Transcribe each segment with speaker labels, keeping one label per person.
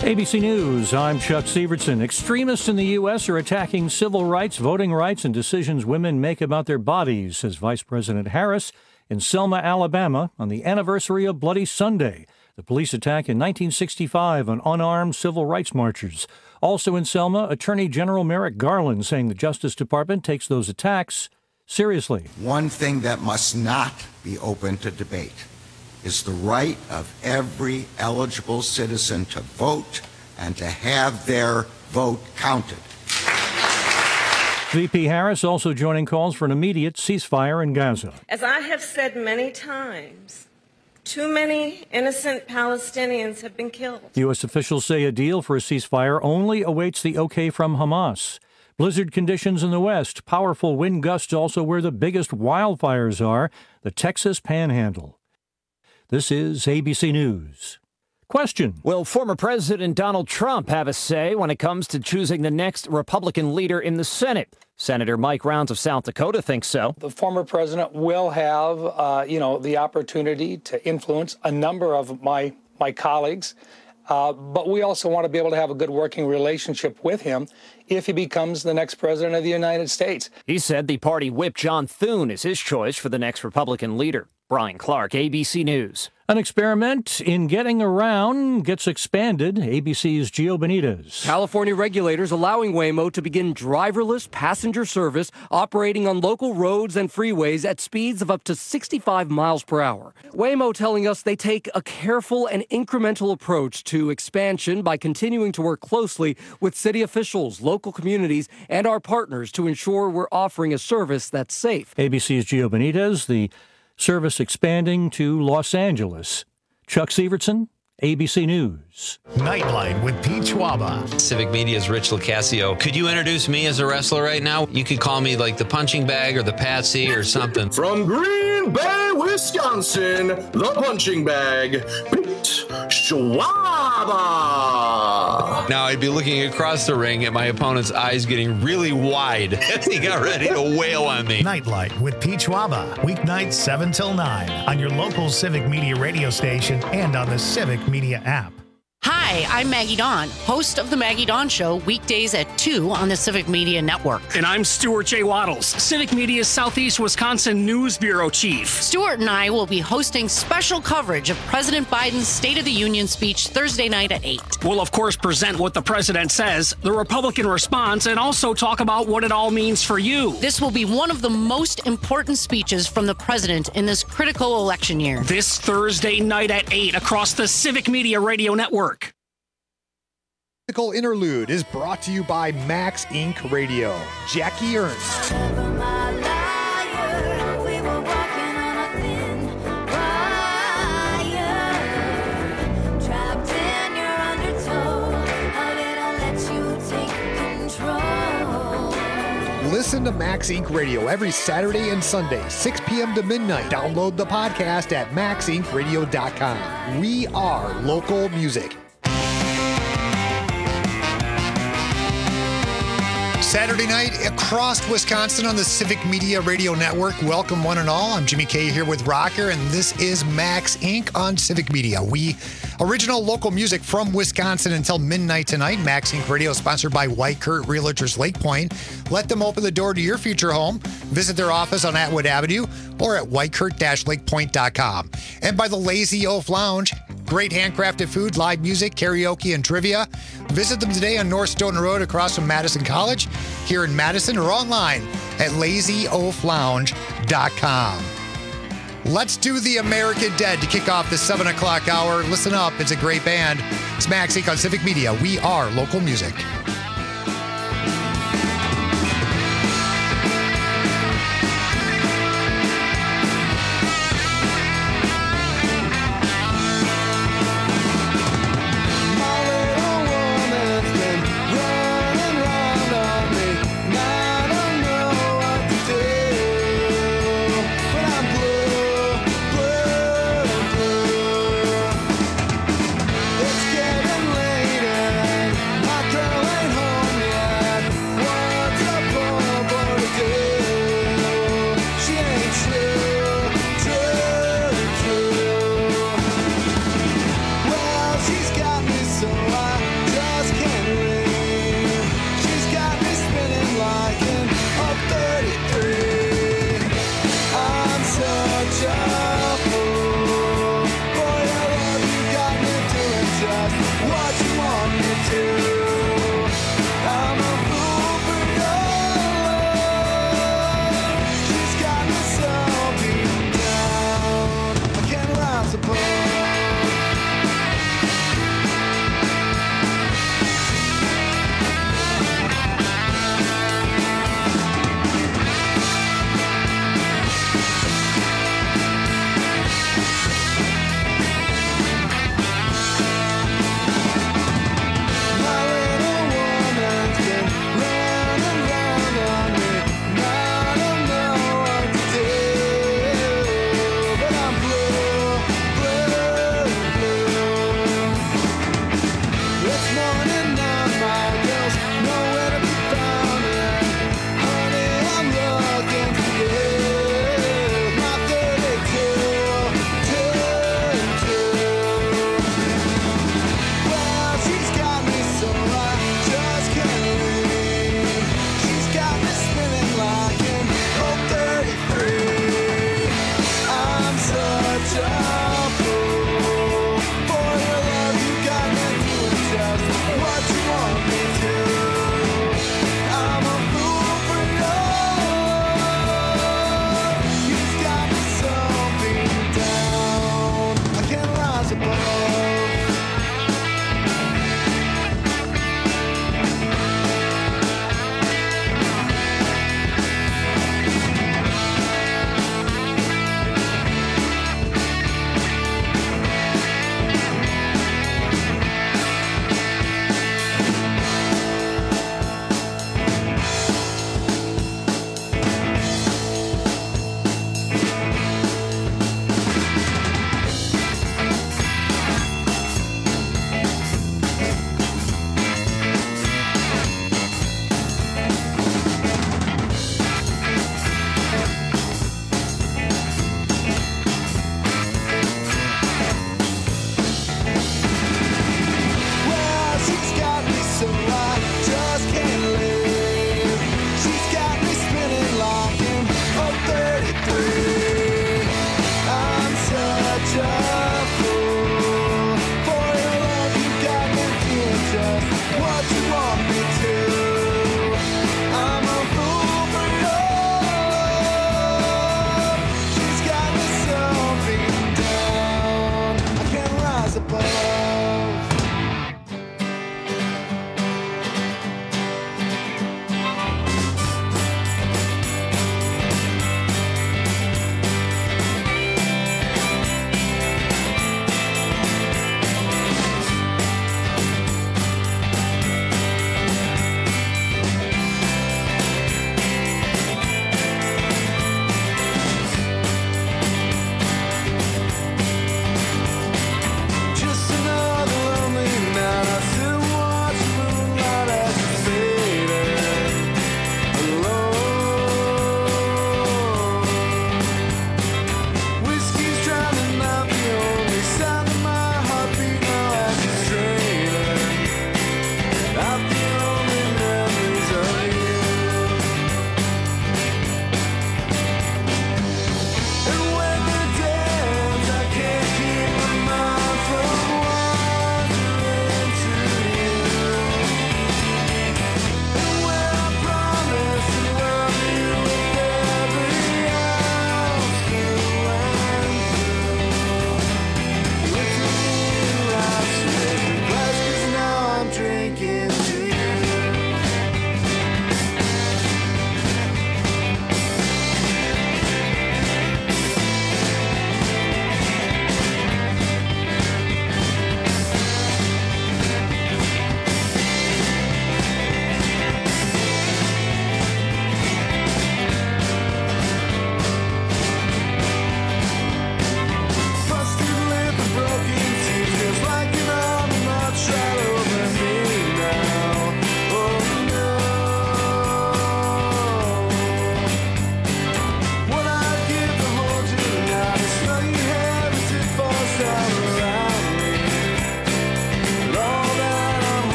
Speaker 1: ABC News, I'm Chuck Sievertson. Extremists in the U.S. are attacking civil rights, voting rights, and decisions women make about their bodies, says Vice President Harris in Selma, Alabama, on the anniversary of Bloody Sunday, the police attack in 1965 on unarmed civil rights marchers. Also in Selma, Attorney General Merrick Garland saying the Justice Department takes those attacks seriously.
Speaker 2: One thing that must not be open to debate is the right of every eligible citizen to vote and to have their vote counted.
Speaker 1: VP Harris also joining calls for an immediate ceasefire in Gaza.
Speaker 3: As I have said many times, too many innocent Palestinians have been killed.
Speaker 1: U.S. officials say a deal for a ceasefire only awaits the okay from Hamas. Blizzard conditions in the west, powerful wind gusts also where the biggest wildfires are, the Texas Panhandle. This is ABC News. Question.
Speaker 4: Will former President Donald Trump have a say when it comes to choosing the next Republican leader in the Senate? Senator Mike Rounds of South Dakota thinks so.
Speaker 5: The former president will have, the opportunity to influence a number of my colleagues. But we also want to be able to have a good working relationship with him if he becomes the next president of the United States.
Speaker 4: He said the party whip John Thune is his choice for the next Republican leader. Brian Clark, ABC News.
Speaker 1: An experiment in getting around gets expanded. ABC's Gio Benitez.
Speaker 6: California regulators allowing Waymo to begin driverless passenger service operating on local roads and freeways at speeds of up to 65 miles per hour. Waymo telling us they take a careful and incremental approach to expansion by continuing to work closely with city officials, local communities, and our partners to ensure we're offering a service that's safe.
Speaker 1: ABC's Gio Benitez, the service expanding to Los Angeles. Chuck Sievertson, ABC News.
Speaker 7: Nightlight with Pete Schwaba.
Speaker 8: Civic Media's Rich Locascio. Could you introduce me as a wrestler right now? You could call me like the punching bag or the patsy or something.
Speaker 9: From Green Bay, Wisconsin, the punching bag, Pete Schwaba.
Speaker 8: Now I'd be looking across the ring at my opponent's eyes getting really wide as he got ready to wail on me.
Speaker 7: Nightlight with Pete Schwaba. Weeknights 7 till 9 on your local Civic Media radio station and on the Civic Media app.
Speaker 10: Hi, I'm Maggie Dawn, host of The Maggie Dawn Show, weekdays at 2 on the Civic Media Network.
Speaker 11: And I'm Stuart J. Waddles, Civic Media's Southeast Wisconsin News Bureau Chief.
Speaker 10: Stuart and I will be hosting special coverage of President Biden's State of the Union speech Thursday night at 8.
Speaker 11: We'll, of course, present what the president says, the Republican response, and also talk about what it all means for you.
Speaker 10: This will be one of the most important speeches from the president in this critical election year.
Speaker 11: This Thursday night at 8 across the Civic Media Radio Network.
Speaker 12: Musical Interlude is brought to you by Max Inc. Radio. Jackie Ernst. Listen to Max Inc. Radio every Saturday and Sunday, 6 p.m. to midnight. Download the podcast at maxincradio.com. We are local music. Saturday night across Wisconsin on the Civic Media Radio Network. Welcome one and all. I'm Jimmy K here with Rocker, and this is Max Inc. on Civic Media. We original local music from Wisconsin until midnight tonight. Max Inc. Radio sponsored by White Kurt Realtors Lake Point. Let them open the door to your future home. Visit their office on Atwood Avenue or at whitekurt-lakepoint.com. And by the Lazy Oaf Lounge. Great handcrafted food, live music, karaoke, and trivia. Visit them today on North Stoughton Road across from Madison College here in Madison or online at lazyoaflounge.com. Let's do the American Dead to kick off the 7 o'clock hour. Listen up. It's a great band. It's Max Inc. on Civic Media. We are local music.
Speaker 13: It's getting late and my girl ain't home.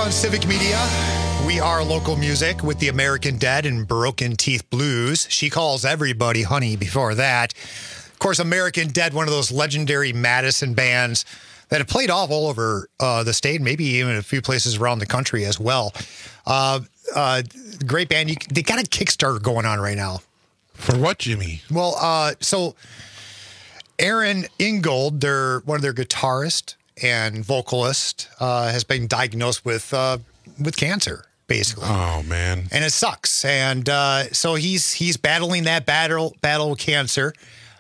Speaker 12: on Civic Media. We are local music with the American Dead and Broken Teeth Blues. She Calls Everybody Honey before that. Of course, American Dead, one of those legendary Madison bands that have played all over the state, maybe even a few places around the country as well. Great band. They got a Kickstarter going on right now.
Speaker 13: For what, Jimmy?
Speaker 12: Well, so Aaron Ingold, one of their guitarists and vocalist, has been diagnosed with cancer, basically.
Speaker 13: Oh, man.
Speaker 12: And it sucks. And so he's battling that battle with cancer.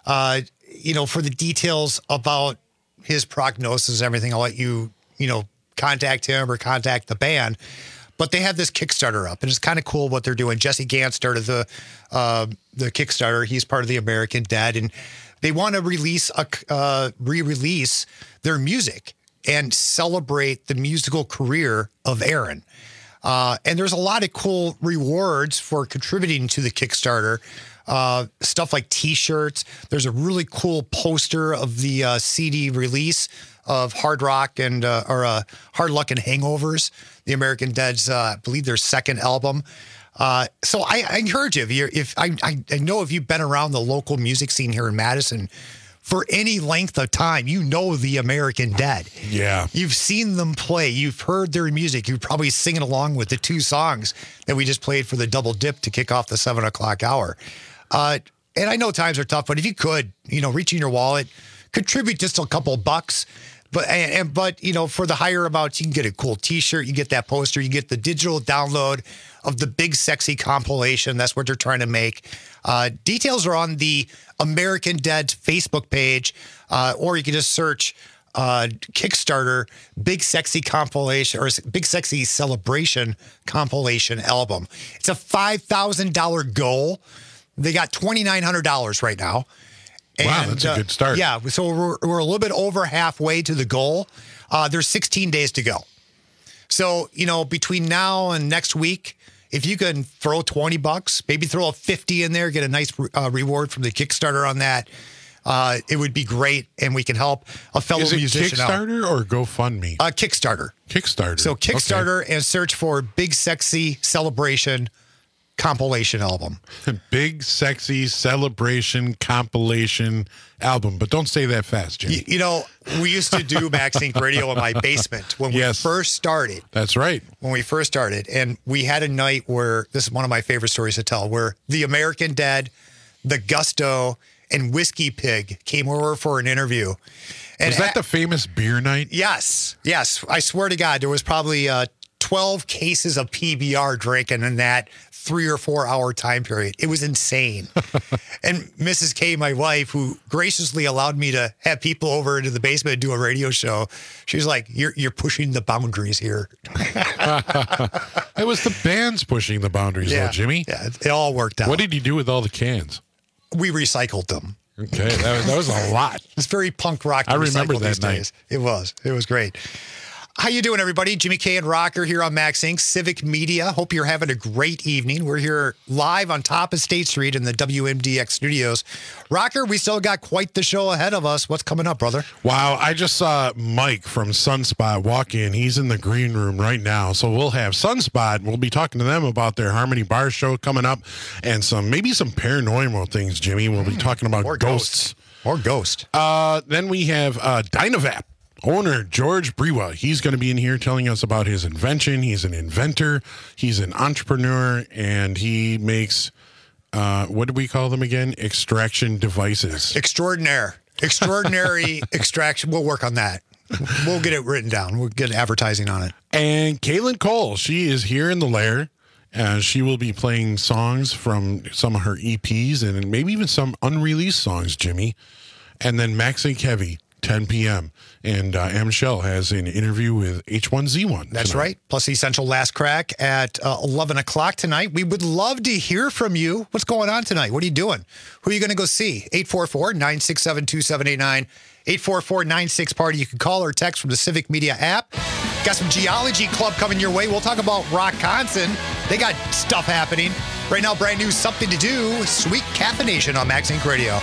Speaker 12: For the details about his prognosis and everything, I'll let you contact him or contact the band. But they have this Kickstarter up, and it's kind of cool what they're doing. Jesse Gant started the Kickstarter. He's part of the American Dead, and they want to re-release their music and celebrate the musical career of Aaron. And there's a lot of cool rewards for contributing to the Kickstarter. Stuff like T-shirts. There's a really cool poster of the CD release of Hard Rock and Hard Luck and Hangovers, the American Dead's, I believe, their second album. So I encourage you, I know if you've been around the local music scene here in Madison for any length of time, you know the American Dead.
Speaker 13: Yeah.
Speaker 12: You've seen them play. You've heard their music. You're probably singing along with the two songs that we just played for the Double Dip to kick off the 7 o'clock hour. And I know times are tough, but if you could, reach in your wallet, contribute just a couple bucks. But for the higher amounts, you can get a cool T-shirt, you get that poster, you get the digital download of the Big Sexy compilation. That's what they're trying to make. Details are on the American Dead Facebook page, or you can just search Kickstarter Big Sexy compilation or Big Sexy celebration compilation album. It's a $5,000 goal. They got $2,900 right now.
Speaker 13: Wow, that's a good start.
Speaker 12: Yeah, so we're a little bit over halfway to the goal. There's 16 days to go. So, between now and next week, if you can throw $20, maybe throw a $50 in there, get a nice reward from the Kickstarter on that, it would be great, and we can help a fellow musician out.
Speaker 13: Is it Kickstarter or GoFundMe?
Speaker 12: Kickstarter.
Speaker 13: Kickstarter.
Speaker 12: So Kickstarter and search for Big Sexy Celebration compilation album.
Speaker 13: Big Sexy Celebration compilation album. But don't say that fast, Jimmy.
Speaker 12: We used to do Max Inc. Radio in my basement when we first started.
Speaker 13: That's right.
Speaker 12: When we first started. And we had a night where, this is one of my favorite stories to tell, where the American Dead, the Gusto, and Whiskey Pig came over for an interview. And
Speaker 13: was that the famous beer night?
Speaker 12: Yes. I swear to God, there was probably 12 cases of PBR drinking in that 3 or 4 hour time period. It was insane. And Mrs. K, my wife, who graciously allowed me to have people over into the basement and do a radio show, she was like, you're pushing the boundaries here.
Speaker 13: It was the bands pushing the boundaries, though, Jimmy.
Speaker 12: Yeah, it all worked out.
Speaker 13: What did you do with all the cans?
Speaker 12: We recycled them.
Speaker 13: Okay, that was a lot.
Speaker 12: It's very punk rock.
Speaker 13: I remember that night.
Speaker 12: Days. It was great. How you doing, everybody? Jimmy K and Rocker here on Max Inc. Civic Media. Hope you're having a great evening. We're here live on top of State Street in the WMDX studios. Rocker, we still got quite the show ahead of us. What's coming up, brother?
Speaker 13: Wow, I just saw Mike from Sunspot walk in. He's in the green room right now. So we'll have Sunspot. We'll be talking to them about their Harmony Bar show coming up and maybe some paranormal things, Jimmy. We'll be talking about ghosts.
Speaker 12: Or ghost.
Speaker 13: Then we have Dynavap. Owner George Brewa, he's going to be in here telling us about his invention. He's an inventor, he's an entrepreneur, and he makes, what do we call them again? Extraction devices.
Speaker 12: Extraordinary extraction. We'll work on that. We'll get it written down. We'll get advertising on it.
Speaker 13: And Caitlin Cole, she is here in the lair. She will be playing songs from some of her EPs and maybe even some unreleased songs, Jimmy. And then Max Inc. Heavy, 10 p.m. And M. Shell has an interview with H1Z1.
Speaker 12: That's
Speaker 13: tonight.
Speaker 12: right. Plus the Essential Last Crack at 11 o'clock tonight. We would love to hear from you. What's going on tonight? What are you doing? Who are you going to go see? 844-967-2789. 844-96-PARTY. You can call or text from the Civic Media app. Got some Geology Club coming your way. We'll talk about Rockconson. They got stuff happening. Right now, brand new Something to Do. Sweet Caffeination on Max Inc. Radio.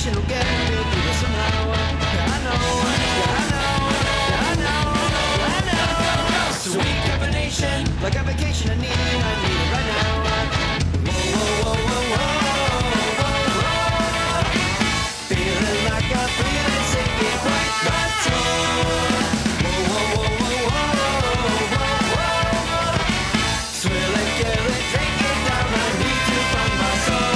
Speaker 14: Conversation will get me through this somehow. Yeah, I know, yeah, I know, yeah, I know, yeah, I know. Sweet combination, like a vacation I need it right now. Whoa, whoa, whoa, whoa, whoa, whoa. Feeling like I'm feeling sick, it quite my tongue. Whoa, whoa, whoa, whoa, whoa, whoa, whoa. Swill it, kill it, drink it down, I need to find my soul.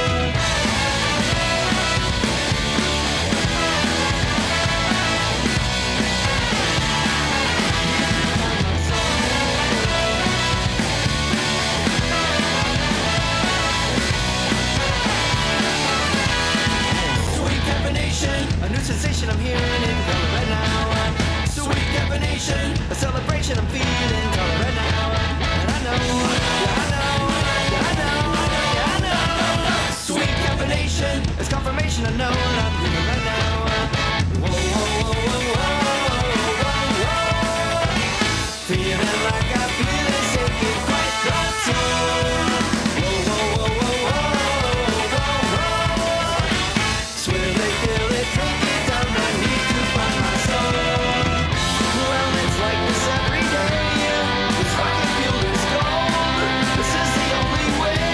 Speaker 14: A new sensation I'm hearing in color right now. Sweet combination, a celebration I'm feeling color right now. And I know, yeah I know, yeah I know, yeah I know. Sweet combination, it's confirmation I know what I'm feeling right now. Whoa, whoa, whoa, whoa, whoa, whoa, whoa. Feeling like I'm feeling sick, it's quite the tune. Whoa, whoa, whoa, whoa, whoa, whoa, whoa. Swill it, kill it, drink it down, I need to find my soul. Well, it's like this every day. This rocket fuel is gold. This is the only way.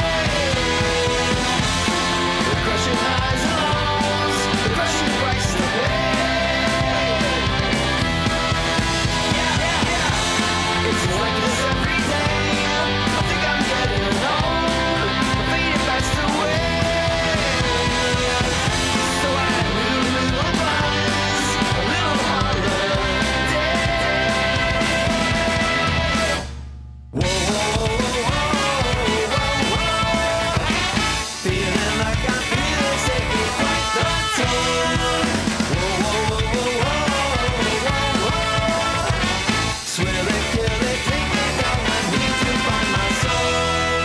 Speaker 14: The crushing highs and lows, the crushing price to pay. Yeah, yeah, yeah. It's like this every day. I think I'm getting old. My fate passed away. So I need a little buzz, a little holiday. Whoa, whoa, whoa, whoa, whoa, whoa. Feeling like I'm feeling sick, it's quite the tune. Whoa, whoa, whoa, whoa, whoa, whoa. Swill it, kill it, drink it down, I need to find my soul.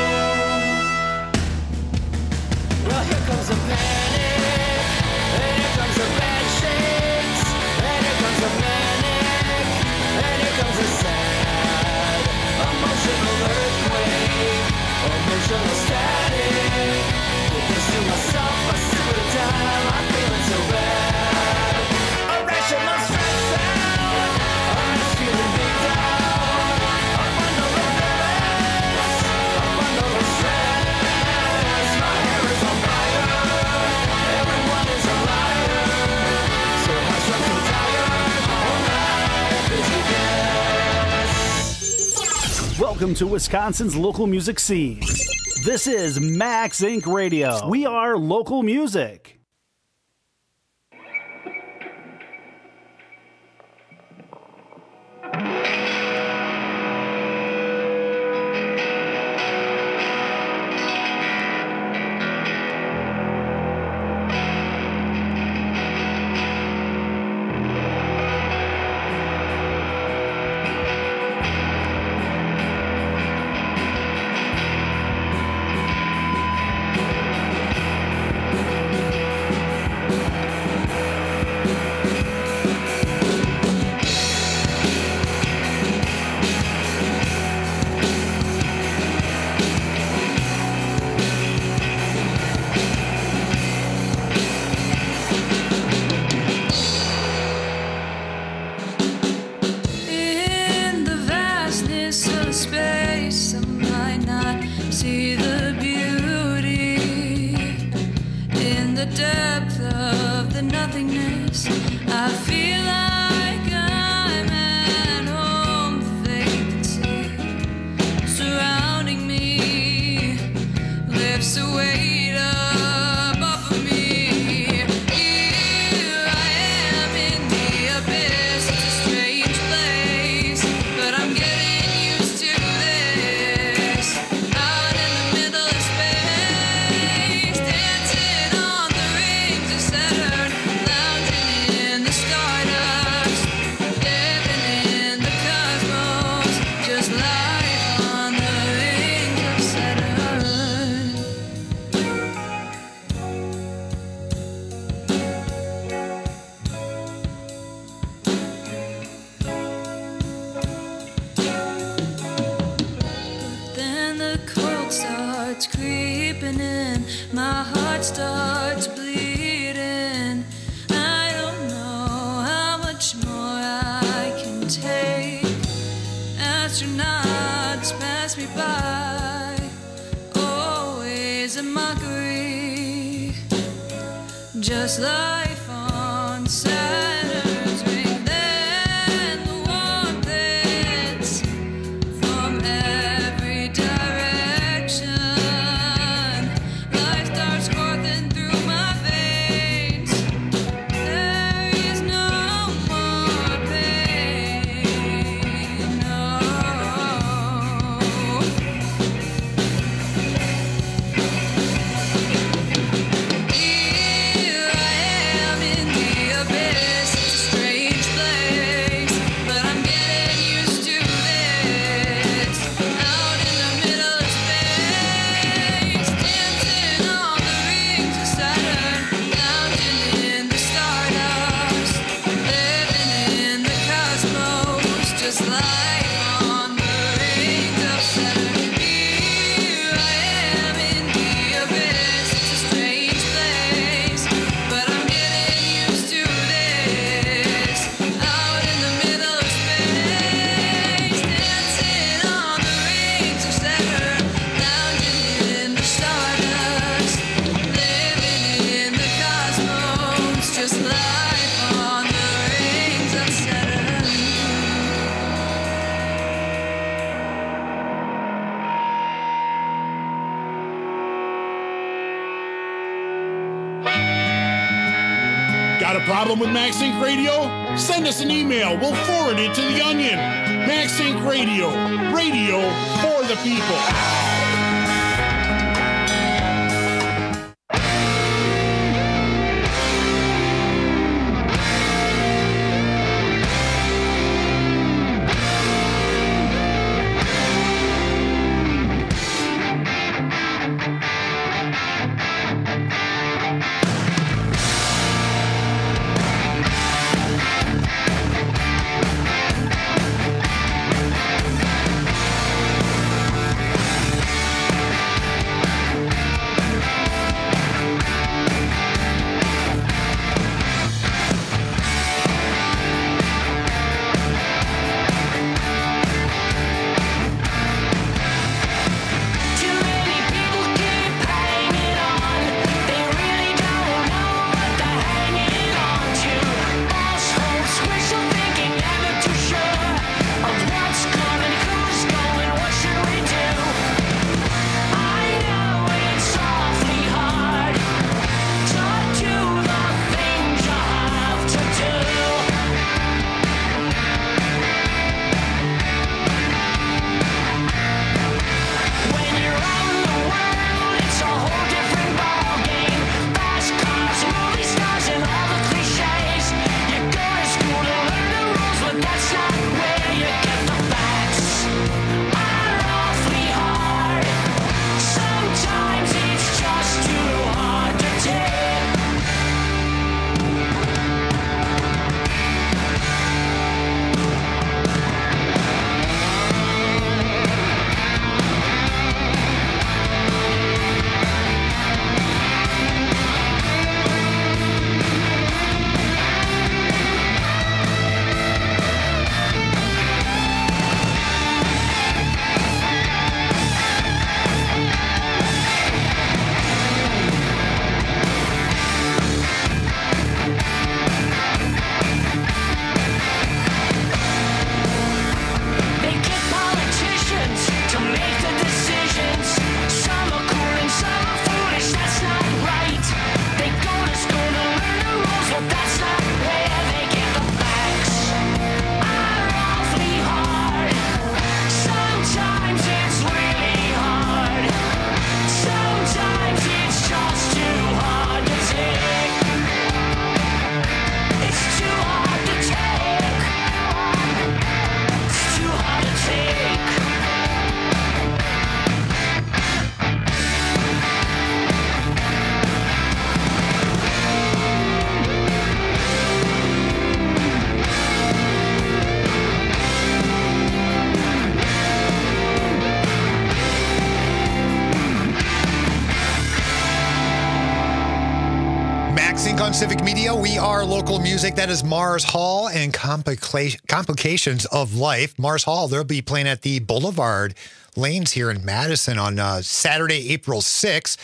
Speaker 14: Well, here comes a panic, and here comes a bad shakes, and here comes a manic, and here comes a sad, emotional earthquake, emotional static. With this to myself, I sip at a time, I'm feeling so bad. Irrational stress out, I'm just feeling big down. A bundle of mess, a bundle of stress. My hair is on fire, everyone is a liar. So high strung and tired, my whole life is a guess.
Speaker 15: Welcome to Wisconsin's local music scene. This is Max Inc. Radio. We are local music.
Speaker 16: In the vastness of space, I might not see the beauty. In the depth of the nothingness, I feel like I'm at home. Vacancy surrounding me lifts a weight up off of me. Here I am in the abyss. It's a strange place, but I'm getting used to this. Out in the middle of space, dancing on the rings of Saturn, lounging in the stardust, living in the cosmos, just life on the rings of Saturn. Then the cold starts creeping in, my heart starts bleeding. free, just life on Saturn's ring. Then the warmth hits from every direction. Life starts coursing through my veins. There is no more pain, no. Here I am in the abyss. It's a strange place, but I'm getting used to this. Out in the middle of space, dancing on the rings of Saturn, lounging in the stardust, living in the cosmos, just life on the rings of Saturn. Here I am in the abyss. It's a strange place, but I'm getting used to this. Out in the middle of space, dancing on the rings of Saturn, lounging in the stardust, living in the cosmos, just life on the rings of Saturn.
Speaker 17: Got a problem with Max Inc. Radio? Send us an email. We'll forward it to The Onion. Max Inc. Radio. Radio for the people.
Speaker 12: on Civic Media. We are local music. That is Mars Hall and Complications of Life. Mars Hall, they'll be playing at the Boulevard Lanes here in Madison on Saturday, April 6th.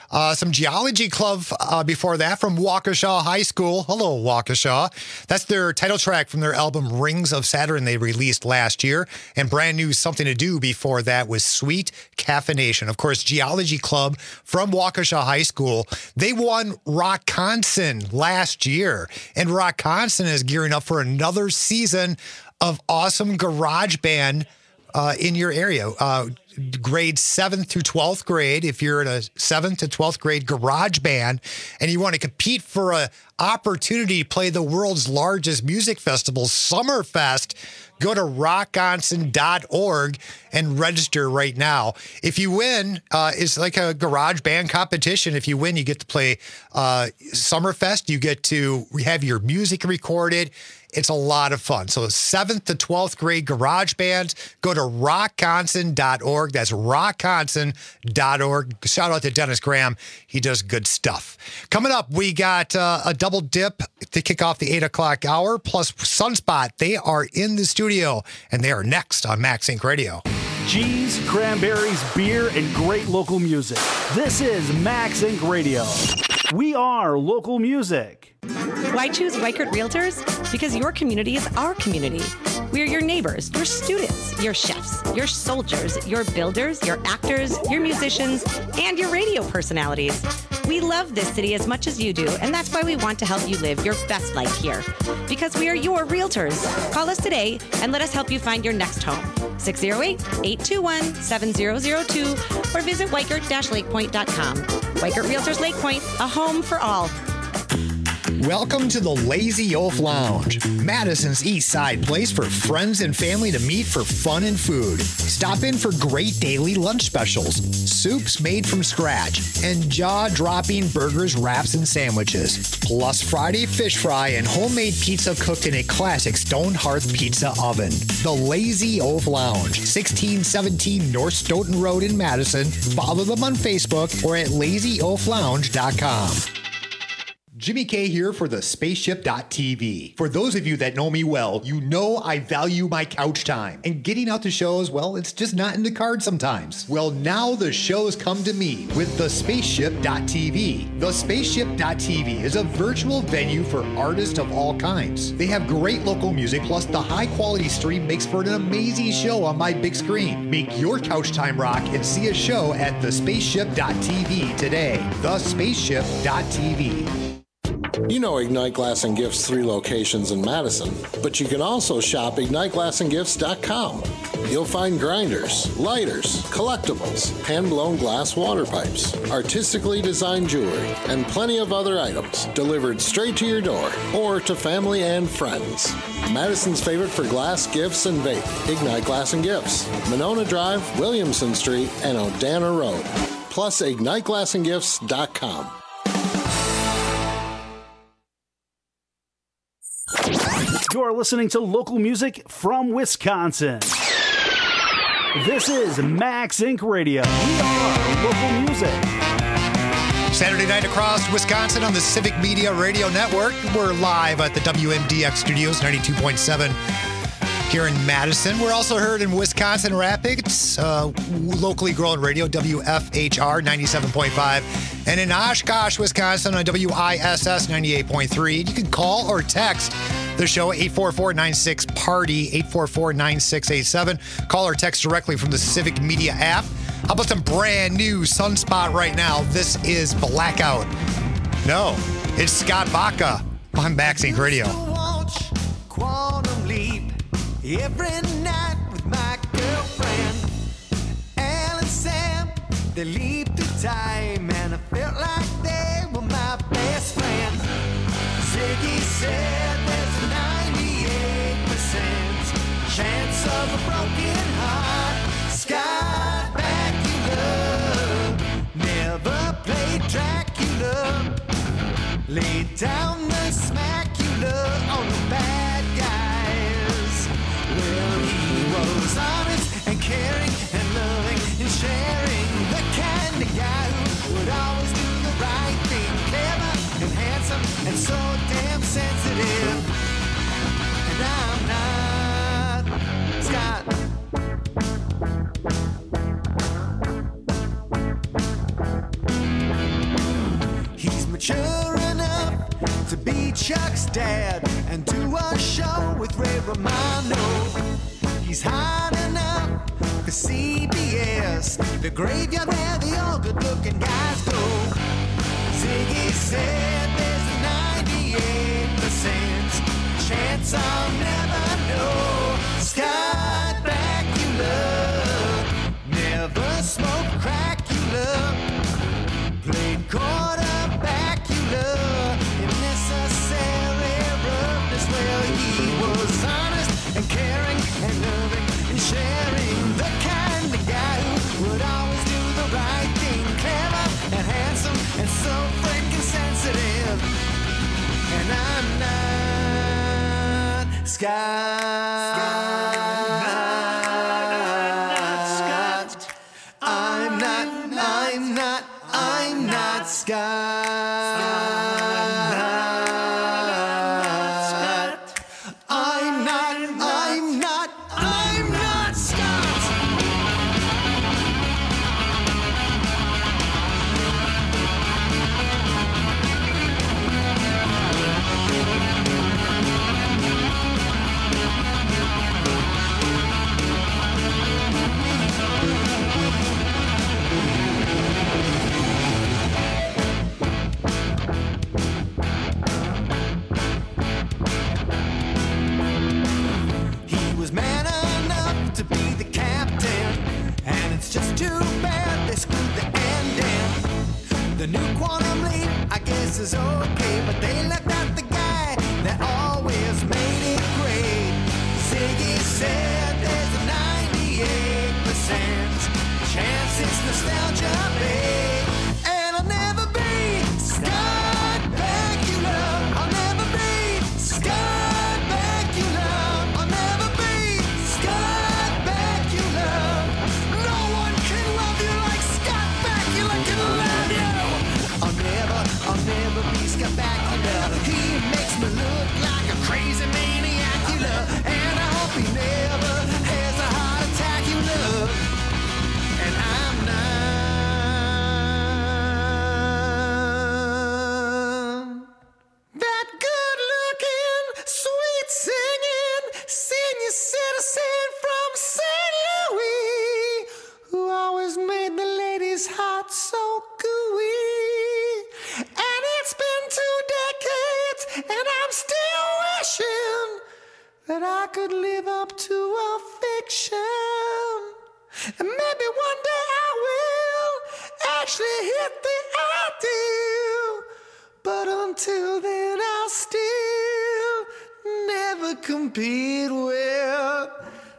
Speaker 12: Some Geology Club before that from Waukesha High School. Hello, Waukesha. That's their title track from their album Rings of Saturn they released last year. And brand new Something to Do before that was Sweet Caffeination. Of course, Geology Club from Waukesha High School. They won Rockconson last year. And Rockconson is gearing up for another season of awesome garage band in your area. Grades 7th through 12th grade, if you're in a 7th to 12th grade garage band and you want to compete for an opportunity to play the world's largest music festival, Summerfest, go to rockconson.org and register right now. If you win, it's like a garage band competition. If you win, you get to play Summerfest. You get to have your music recorded. It's a lot of fun. So 7th to 12th grade garage bands, go to rockconson.org. That's rockconson.org. Shout out to Dennis Graham. He does good stuff. Coming up, we got a double dip to kick off the 8 o'clock hour, plus Sunspot. They are in the studio, and they are next on Max Inc. Radio.
Speaker 15: Cheese, cranberries, beer, and great local music. This is Max Inc. Radio. We are local music.
Speaker 18: Why choose Weichert Realtors? Because your community is our community. We're your neighbors, your students, your chefs, your soldiers, your builders, your actors, your musicians, and your radio personalities. We love this city as much as you do, and that's why we want to help you live your best life here. Because we are your realtors. Call us today and let us help you find your next home. 608-821-7002 or visit Weichert-lakepoint.com. Weichert Realtors Lake Point, a home for all.
Speaker 12: Welcome to the Lazy Oaf Lounge, Madison's East Side place for friends and family to meet for fun and food. Stop in for great daily lunch specials, soups made from scratch, and jaw-dropping burgers, wraps, and sandwiches. Plus Friday fish fry and homemade pizza cooked in a classic stone hearth pizza oven. The Lazy Oaf Lounge, 1617 North Stoughton Road in Madison. Follow them on Facebook or at lazyoaflounge.com. Jimmy K here for the Spaceship.tv. For those of you that know me well, you know I value my couch time. And getting out to shows, well, it's just not in the cards sometimes. Well, now the shows come to me with the Spaceship.tv. The Spaceship.tv is a virtual venue for artists of all kinds. They have great local music, plus the high-quality stream makes for an amazing show on my big screen. Make your couch time rock and see a show at thespaceship.tv today. Thespaceship.tv.
Speaker 19: You know Ignite Glass and Gifts 3 locations in Madison, but you can also shop IgniteGlassandGifts.com. You'll find grinders, lighters, collectibles, hand-blown glass water pipes, artistically designed jewelry, and plenty of other items delivered straight to your door or to family and friends. Madison's favorite for glass, gifts, and vape, Ignite Glass and Gifts, Monona Drive, Williamson Street, and Odana Road. Plus IgniteGlassandGifts.com.
Speaker 15: You're listening to local music from Wisconsin. This is Max Inc. Radio. We are local music.
Speaker 12: Saturday night across Wisconsin on the Civic Media Radio Network. We're live at the WMDX Studios, 92.7 here in Madison. We're also heard in Wisconsin Rapids, locally grown radio, WFHR 97.5, and in Oshkosh, Wisconsin on WISS 98.3. You can call or text the show 844-96-PARTY, 844-9687. Call or text directly from the Civic Media app. How about some brand new Sunspot right now? This is Blackout. No, it's Scott Baca on Max Inc. Radio.
Speaker 14: Quantum leap every night with my girlfriend Al and Sam. They leaped the time and I felt like they were my best friends. Ziggy said there's a 98% chance of a broken heart. Scott Bakula never played Dracula. Laid down the smacula on the bad guys. Well, he was honest and caring and loving and sharing. The kind of guy who would always do the right thing. Clever and handsome and so damn sensitive. And I'm not Scott. mature enough to be Chuck's dad and do a show with Ray Romano. He's hot enough for CBS, the graveyard where the all good-looking guys go. Ziggy said there's a 98% chance I'll never know. Scott Bakula never smoked crack, you love. Played quarterback, you love. In necessary roughness, well, he was honest and caring and loving and sharing. The kind of guy who would always do the right thing. Clever and handsome and so freaking sensitive. And I'm not Scott. I'm not Scott. I'm not Scott. He was man enough to be the captain, and it's just too bad they screwed the end in. The new Quantum Leap, I guess, is okay, but they left out the guy that always made it great. Ziggy said there's a 98% chance it's nostalgia, babe. And I'll never be Scott Bakula. I'll never be Scott Bakula. I'll never be Scott Bakula. No one can love you like Scott Bakula can love you. I'll never be Scott Bakula. He makes me look like a crazy maniac, you love. And I hope he never has a heart attack, you love. And I'm not that good looking, sweet singing, senior citizen from St. Louis, who always made the ladies' heart so gooey. And it's been 2 decades, and I'm still wishing that I could live up to a fiction. And maybe one day I will actually hit the ideal. But until then, I'll still never compete with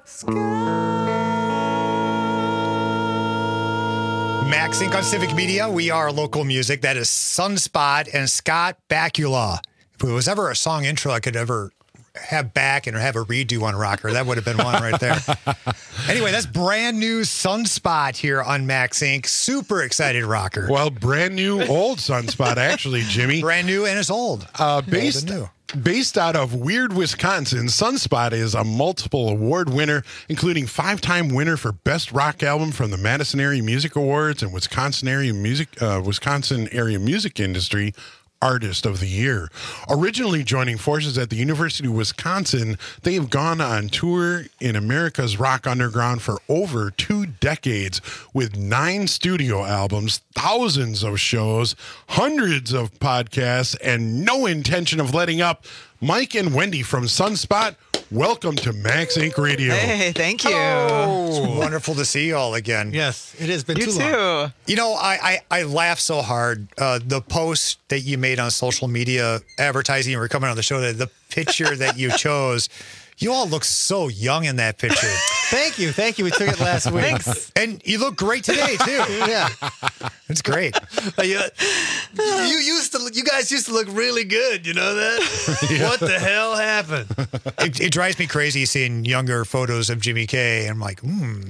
Speaker 12: Max Inc. on Civic Media. We are local music. That is Sunspot and Scott Bakula. If it was ever a song intro I could ever have back and have a redo on Rocker, that would have been one right there. Anyway, that's brand new Sunspot here on Max Inc. Super excited, Rocker.
Speaker 13: Well, brand new old Sunspot, actually, Jimmy.
Speaker 12: Brand new and it's old.
Speaker 13: Based out of Weird, Wisconsin, Sunspot is a multiple award winner, including 5-time winner for Best Rock Album from the Madison Area Music Awards and Wisconsin Area Music Industry Artist of the Year. Originally joining forces at the University of Wisconsin, they have gone on tour in America's rock underground for over 2 decades with 9 studio albums, thousands of shows, hundreds of podcasts, and no intention of letting up. Mike and Wendy from Sunspot, welcome to Max Inc. Radio.
Speaker 20: Hey, thank you.
Speaker 12: It's wonderful to see you all again.
Speaker 20: Yes, it has been
Speaker 12: You
Speaker 20: too
Speaker 12: too.
Speaker 20: long.
Speaker 12: You know, I laugh so hard. The post that you made on social media advertising you were coming on the show, the picture that you chose, you all look so young in that picture.
Speaker 20: Thank you. We took it last week.
Speaker 12: Thanks. And you look great today, too.
Speaker 20: Yeah.
Speaker 12: It's great.
Speaker 20: You guys used to look really good. You know that?
Speaker 12: Yeah.
Speaker 20: What the hell happened?
Speaker 12: It drives me crazy seeing younger photos of Jimmy K. And I'm like,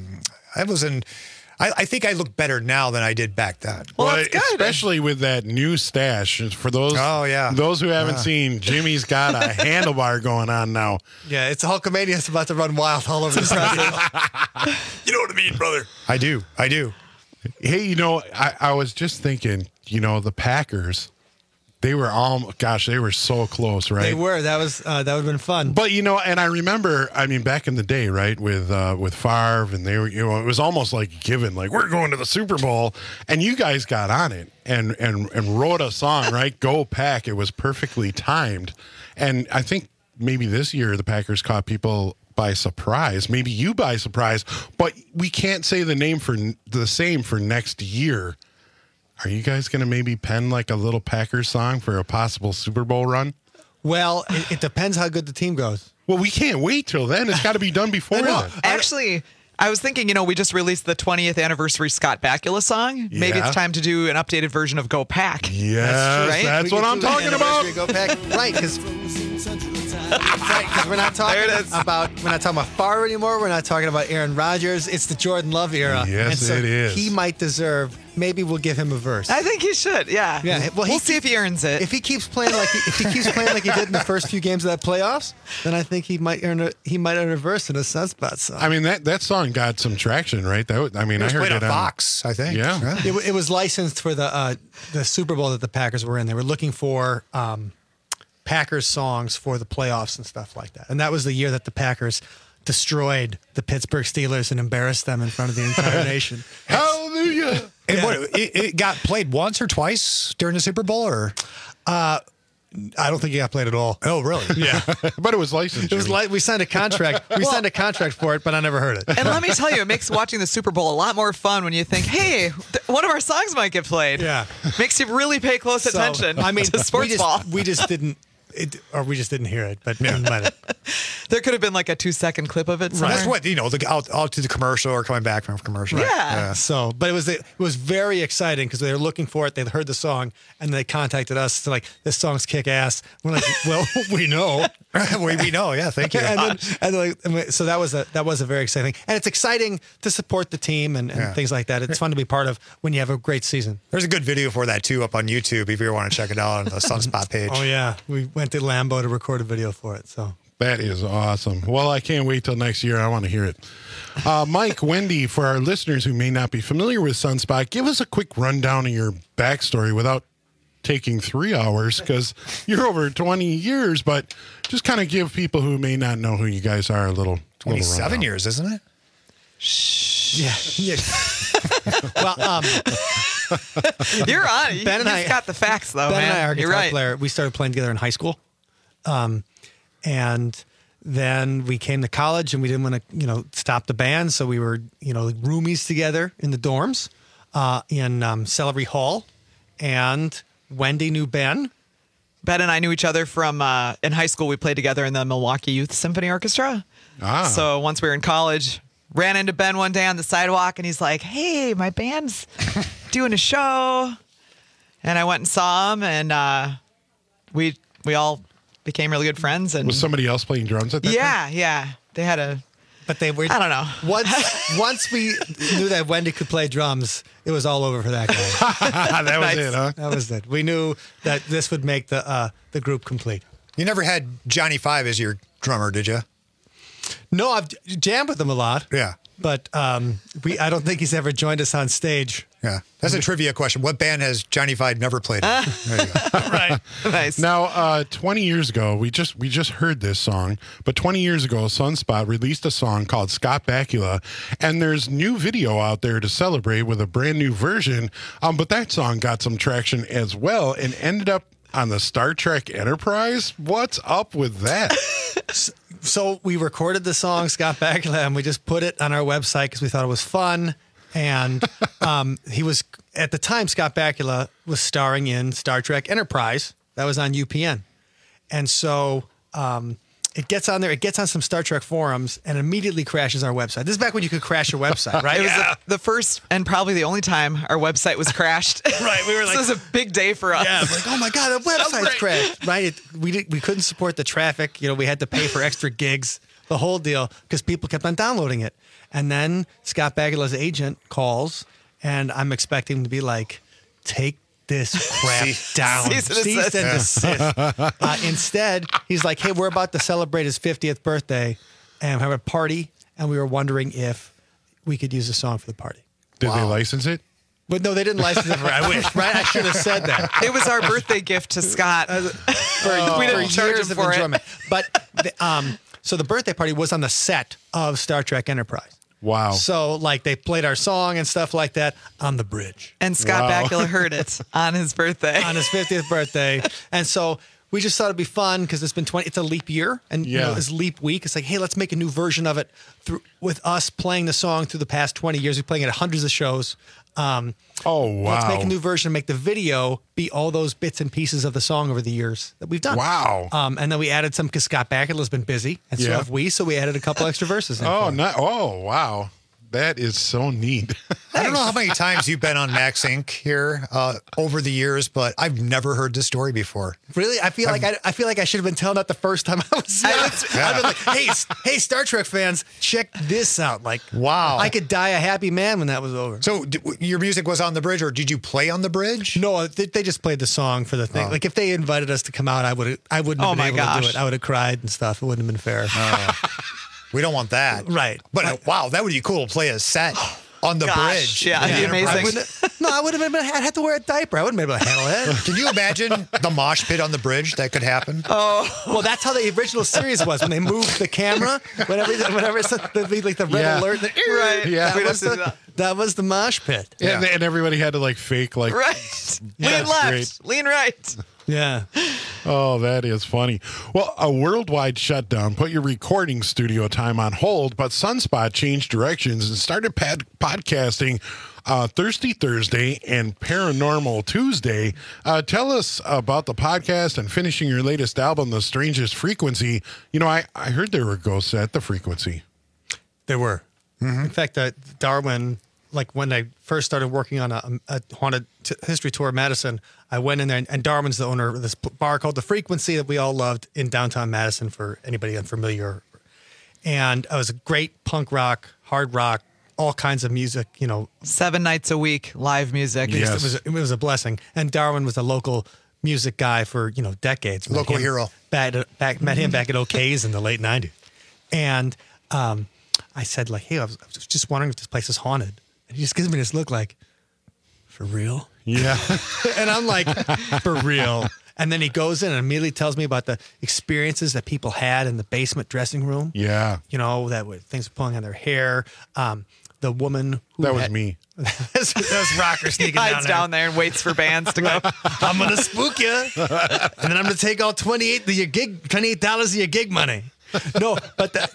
Speaker 12: I think I look better now than I did back then.
Speaker 13: Well, especially with that new stash. For those, those who haven't seen, Jimmy's got a handlebar going on now.
Speaker 20: Yeah, it's Hulkamania. It's about to run wild all over the country.
Speaker 12: You know what I mean, brother? I do.
Speaker 13: Hey, I was just thinking, the Packers, They were they were so close, right?
Speaker 20: They were. That would have been fun.
Speaker 13: But and I remember, back in the day, right, with Favre, and they were, it was almost like given, like we're going to the Super Bowl, and you guys got on it and wrote a song, right? Go Pack! It was perfectly timed, and I think maybe this year the Packers caught people by surprise, maybe you by surprise, but we can't say the same for next year. Are you guys going to maybe pen like a little Packers song for a possible Super Bowl run?
Speaker 20: Well, it depends how good the team goes.
Speaker 13: Well, we can't wait till then. It's got to be done before then.
Speaker 21: Actually, I was thinking, we just released the 20th anniversy Scott Bakula song. Maybe
Speaker 13: Yeah.
Speaker 21: it's time to do an updated version of Go Pack.
Speaker 13: Yes,
Speaker 21: right?
Speaker 13: that's what I'm talking about.
Speaker 20: Go Pack, right? Because we're not talking about Favre anymore. We're not talking about Aaron Rodgers. It's the Jordan Love era.
Speaker 13: Yes,
Speaker 20: and so
Speaker 13: it is.
Speaker 20: He might deserve. Maybe we'll give him a verse.
Speaker 21: I think he should. Yeah.
Speaker 20: Well,
Speaker 21: we'll see if he earns it.
Speaker 20: If he keeps playing like he did in the first few games of that playoffs, then I think he might earn a verse in a Sunspot song.
Speaker 13: That song got some traction, right?
Speaker 20: It was
Speaker 13: I heard
Speaker 20: played
Speaker 13: it
Speaker 20: on Fox, I think.
Speaker 13: Yeah.
Speaker 20: It was licensed for the Super Bowl that the Packers were in. They were looking for Packers songs for the playoffs and stuff like that. And that was the year that the Packers destroyed the Pittsburgh Steelers and embarrassed them in front of the entire nation.
Speaker 13: Hallelujah!
Speaker 12: And it got played once or twice during the Super Bowl, or
Speaker 20: I don't think it got played at all.
Speaker 12: Oh, really?
Speaker 20: Yeah,
Speaker 13: but it was licensed.
Speaker 20: It was like we signed a contract. We signed a contract for it, but I never heard it.
Speaker 21: And let me tell you, it makes watching the Super Bowl a lot more fun when you think, hey, one of our songs might get played.
Speaker 20: Yeah.
Speaker 21: Makes you really pay close attention to sports ball.
Speaker 20: We just didn't hear it, but
Speaker 21: there could have been like a 2-second clip of it.
Speaker 12: So that's what out to the commercial or coming back from commercial.
Speaker 21: Yeah.
Speaker 20: So, but it was very exciting because they were looking for it. They heard the song and they contacted us to like, this song's kick ass. We're like, well, we know,
Speaker 12: we know. Yeah, thank you.
Speaker 20: So that was a very exciting, and it's exciting to support the team and things like that. It's fun to be part of when you have a great season.
Speaker 12: There's a good video for that too up on YouTube if you want to check it out on the Sunspot page.
Speaker 20: Oh yeah, we went to Lambeau to record a video for it. So
Speaker 13: that is awesome. Well, I can't wait till next year. I want to hear it. Mike, Wendy, for our listeners who may not be familiar with Sunspot, give us a quick rundown of your backstory without taking 3 hours because you're over 20 years, but just kind of give people who may not know who you guys are a little
Speaker 12: 27 years, isn't it?
Speaker 20: Yeah. Well,
Speaker 21: you're on.
Speaker 20: Ben and I
Speaker 21: got the facts though.
Speaker 20: Ben
Speaker 21: man.
Speaker 20: and I are
Speaker 21: You're
Speaker 20: guitar
Speaker 21: right.
Speaker 20: player. We started playing together in high school, and then we came to college and we didn't want to, stop the band, so we were, roomies together in the dorms in Celery Hall, and Wendy knew Ben.
Speaker 21: Ben and I knew each other from in high school. We played together in the Milwaukee Youth Symphony Orchestra. So once we were in college, ran into Ben one day on the sidewalk, and he's like, "Hey, my band's doing a show," and I went and saw him, and we all became really good friends. And
Speaker 13: was somebody else playing drums at that time?
Speaker 21: Yeah. They had a.
Speaker 20: But they were.
Speaker 21: I don't know.
Speaker 20: Once we knew that Wendy could play drums, it was all over for that guy.
Speaker 13: That was it, huh?
Speaker 20: That was it. We knew that this would make the group complete.
Speaker 12: You never had Johnny Five as your drummer, did you?
Speaker 20: No, I've jammed with him a lot.
Speaker 12: Yeah.
Speaker 20: But I don't think he's ever joined us on stage.
Speaker 12: Yeah. That's a trivia question. What band has Johnny Five never played in? There you go.
Speaker 21: Right. Nice.
Speaker 13: Now, 20 years ago, we just heard this song, but 20 years ago, Sunspot released a song called Scott Bakula, and there's new video out there to celebrate with a brand new version. But that song got some traction as well and ended up on the Star Trek Enterprise. What's up with that?
Speaker 20: So we recorded the song Scott Bakula and we just put it on our website because we thought it was fun. And he was, at the time, Scott Bakula was starring in Star Trek Enterprise. That was on UPN. And so it gets on there, it gets on some Star Trek forums and immediately crashes our website. This is back when you could crash your website, right?
Speaker 21: It was the first and probably the only time our website was crashed.
Speaker 20: Right. We were like,
Speaker 21: this was a big day for us.
Speaker 20: Yeah, like, oh my God, the website's crashed. Right. We couldn't support the traffic. We had to pay for extra gigs, the whole deal, because people kept on downloading it. And then Scott Bakula's agent calls, and I'm expecting him to be like, take this crap down. Cease and desist. Instead, he's like, hey, we're about to celebrate his 50th birthday and have a party, and we were wondering if we could use a song for the party.
Speaker 13: Did they license it?
Speaker 20: But no, they didn't license it for I wish, right? I should have said that.
Speaker 21: It was our birthday gift to Scott. We didn't charge him for it.
Speaker 20: But so the birthday party was on the set of Star Trek Enterprise.
Speaker 13: Wow.
Speaker 20: So like they played our song and stuff like that on the bridge.
Speaker 21: And Scott Bakula heard it on his birthday.
Speaker 20: On his 50th birthday. And so we just thought it'd be fun because it's been it's a leap year and you know, it's leap week. It's like, hey, let's make a new version of it with us playing the song through the past 20 years. We're playing it at hundreds of shows.
Speaker 13: Oh, wow.
Speaker 20: Let's make a new version and make the video be all those bits and pieces of the song over the years that we've done.
Speaker 13: Wow.
Speaker 20: And then we added some because Scott Bakula's been busy, and so have we. So we added a couple extra verses.
Speaker 13: Oh, wow. That is so neat.
Speaker 2: I don't know how many times you've been on Max Inc. here over the years, but I've never heard this story before.
Speaker 20: Really? I feel like I should have been telling that the first time I was here. I've been like, hey, Star Trek fans, check this out. Like,
Speaker 2: wow.
Speaker 20: I could die a happy man when that was over.
Speaker 2: So your music was on the bridge, or did you play on the bridge?
Speaker 20: No, they just played the song for the thing. Like if they invited us to come out, I wouldn't have been able to do it. I would have cried and stuff. It wouldn't have been fair.
Speaker 2: We don't want that.
Speaker 20: Right.
Speaker 2: But wow, that would be cool to play a set on the bridge.
Speaker 21: Yeah, it'd be amazing.
Speaker 20: I would have had to wear a diaper. I wouldn't be able to handle it.
Speaker 2: Can you imagine the mosh pit on the bridge that could happen?
Speaker 21: Oh.
Speaker 20: Well, that's how the original series was. When they moved the camera, whenever it's like the red alert.
Speaker 21: Right.
Speaker 13: Yeah.
Speaker 20: That was the mosh pit.
Speaker 13: Yeah. And everybody had to like fake like.
Speaker 21: Right. Lean left. Lean right.
Speaker 20: Yeah.
Speaker 13: Oh, that is funny. Well, a worldwide shutdown put your recording studio time on hold, but Sunspot changed directions and started podcasting Thirsty Thursday and Paranormal Tuesday. Tell us about the podcast and finishing your latest album, The Strangest Frequency. You know, I heard there were ghosts at the Frequency.
Speaker 20: There were. Mm-hmm. In fact, Darwin, like when I first started working on a haunted history tour of Madison, I went in there, and Darwin's the owner of this bar called The Frequency that we all loved in downtown Madison for anybody unfamiliar. And it was a great punk rock, hard rock, all kinds of music,
Speaker 21: 7 nights a week, live music.
Speaker 20: Yes. It was a blessing. And Darwin was a local music guy for, decades.
Speaker 2: Local hero.
Speaker 20: Met him back at OK's in the late 90s. And I said, like, hey, I was just wondering if this place is haunted. And he just gives me this look like, for real?
Speaker 13: Yeah.
Speaker 20: And I'm like, for real. And then he goes in and immediately tells me about the experiences that people had in the basement dressing room.
Speaker 13: Yeah.
Speaker 20: That things were pulling on their hair. The woman who
Speaker 13: that was me.
Speaker 20: that was Rocker sneaking
Speaker 21: he hides down there and waits for bands to go.
Speaker 20: I'm going to spook you. And then I'm going to take all $28 of your gig money. No, but but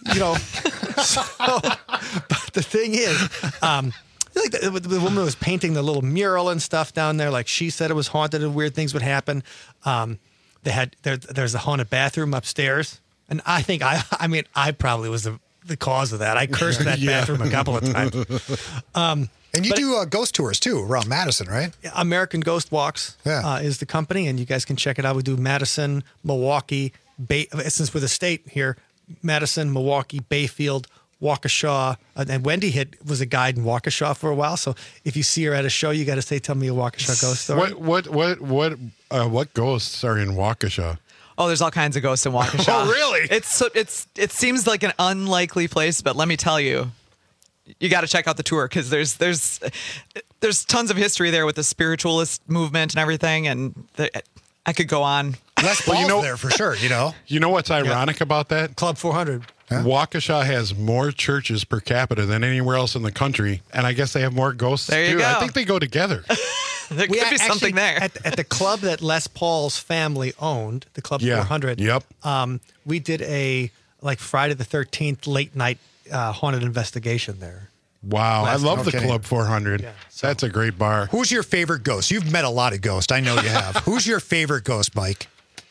Speaker 20: the thing is, like the woman was painting the little mural and stuff down there. Like she said, it was haunted and weird things would happen. There's a haunted bathroom upstairs, and I think I probably was the cause of that. I cursed that bathroom a couple of times.
Speaker 2: And you do ghost tours too around Madison, right?
Speaker 20: American Ghost Walks is the company, and you guys can check it out. We do Madison, Milwaukee, since we're the state here, Madison, Milwaukee, Bayfield, Waukesha, and Wendy was a guide in Waukesha for a while. So if you see her at a show, you got to say, "Tell me a Waukesha ghost story."
Speaker 13: What ghosts are in Waukesha?
Speaker 21: Oh, there's all kinds of ghosts in Waukesha.
Speaker 13: Oh, really?
Speaker 21: It seems like an unlikely place, but let me tell you, you got to check out the tour because there's tons of history there with the spiritualist movement and everything, and I could go on.
Speaker 2: Les Paul's there for sure.
Speaker 13: You know what's ironic about that?
Speaker 20: Club 400.
Speaker 13: Huh? Waukesha has more churches per capita than anywhere else in the country, and I guess they have more ghosts
Speaker 21: there you
Speaker 13: too.
Speaker 21: go.
Speaker 13: I think they go together.
Speaker 21: There could be something there.
Speaker 20: At the club that Les Paul's family owned, the Club 400.
Speaker 13: Yep.
Speaker 20: We did a Friday the 13th late night haunted investigation there.
Speaker 13: Wow, I love the Club 400. Yeah, that's a great bar.
Speaker 2: Who's your favorite ghost? You've met a lot of ghosts. I know you have. Who's your favorite ghost, Mike?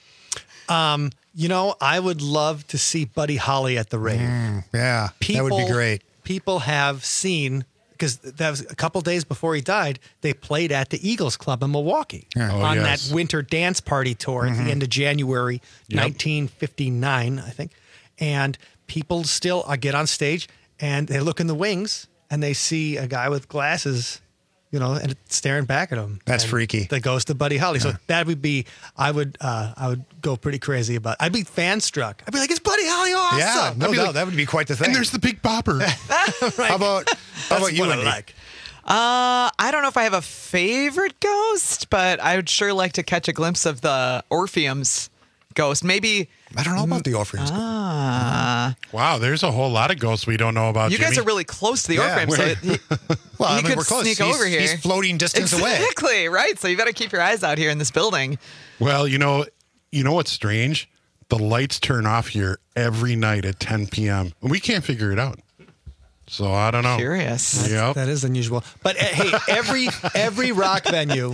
Speaker 20: I would love to see Buddy Holly at the rave.
Speaker 2: That would be great.
Speaker 20: People have seen, because that was a couple days before he died, they played at the Eagles Club in Milwaukee on that winter dance party tour at the end of January 1959, I think. And people still get on stage and they look in the wings and they see a guy with glasses, and staring back at them.
Speaker 2: That's freaky.
Speaker 20: The ghost of Buddy Holly. So that would be, I would go pretty crazy about. I'd be fan struck. I'd be like, "It's Buddy Holly, awesome!"
Speaker 2: Yeah, no, that would be quite the thing.
Speaker 13: And there's the Big Bopper.
Speaker 2: How about you, Wendy?
Speaker 21: I don't know if I have a favorite ghost, but I would sure like to catch a glimpse of the Orpheum's ghost. Maybe.
Speaker 12: I don't know about the Orpheum's ghost.
Speaker 13: Wow, there's a whole lot of ghosts we don't know about.
Speaker 21: You guys
Speaker 13: Jimmy.
Speaker 21: are really close to the
Speaker 12: Yeah,
Speaker 21: Orpheum, so
Speaker 12: Well,
Speaker 21: he could
Speaker 12: we're close.
Speaker 21: sneak
Speaker 12: He's-
Speaker 21: over here.
Speaker 12: He's floating distance away.
Speaker 21: Exactly, right? So you got to keep your eyes out here in this building.
Speaker 13: Well, you know what's strange? The lights turn off here every night at 10 p.m. We can't figure it out. So I don't know.
Speaker 21: Curious.
Speaker 13: Yep.
Speaker 20: That is unusual. But hey, every rock venue